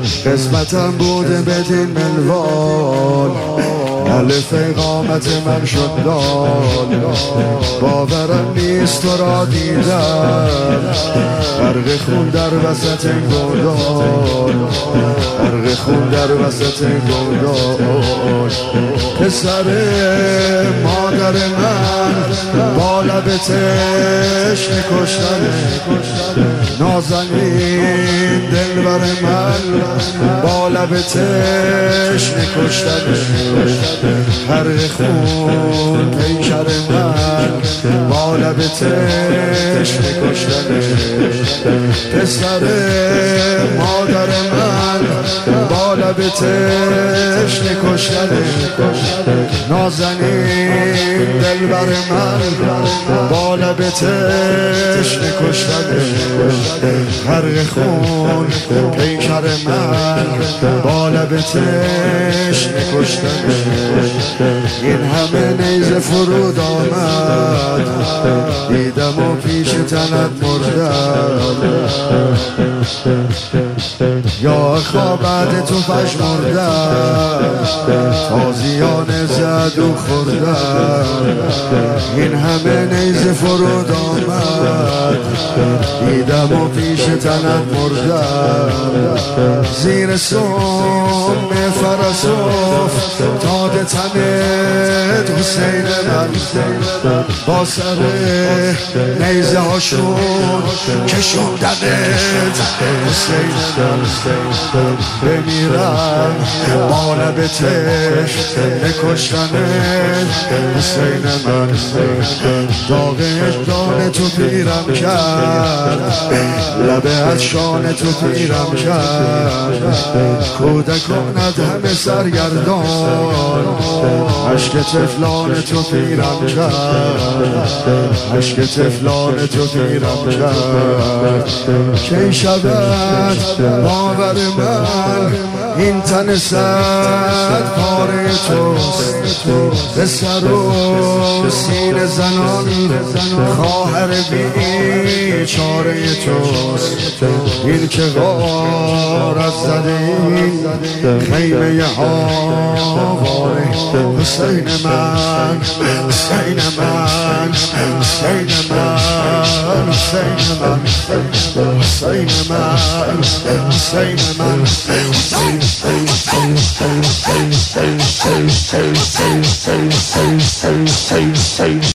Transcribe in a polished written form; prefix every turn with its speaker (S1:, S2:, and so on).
S1: قسمتم بوده بدین منوال، الف اقامت من شد دال. باورم نیست تو را دیدم، غرق خون در وسط گودال، غرق خون در وسط گودال. پسر مادر من با لب تشنه کشتنه، نازنین دلبر من با لب تشنه کشتنه. غرق خون پیکر من با لب تشنه کشتنه. پسر مادر من با لب تشنه کشتنه، نازنین دلبر من با لب تشنه کشتنه. غرق خون پیکر من با لب تشنه کشتنه. این همه نیزه فرود آمد، دیدم و پیش تنت مردم. یا خوابت تو پشمردم، تازیان زد و خوردم. این همه نیزه فرود آمد، دیدم و پیش تنت مردم. زیر سم فرسوف داده تنت حسین من، با سر نیزه هاشون کشوندنت حسین من. بمیرم با لب تشنه کشتنت حسین من. داغ اجدان تو پیرم کرد، لب از شان تو پیرم کرد. کودکانت همه سرگردان، عشق تفلان تو پیرم کرد، عشق تفلان تو پیرم کرد. کی شود باور من این تن صد پاره توست، به سر و سینه زنان خواهر بیچاره توست. این که غارت زده این خیمه آواره حسین من، حسین من، حسین من، حسین من، حسین من، حسین من، حسین من.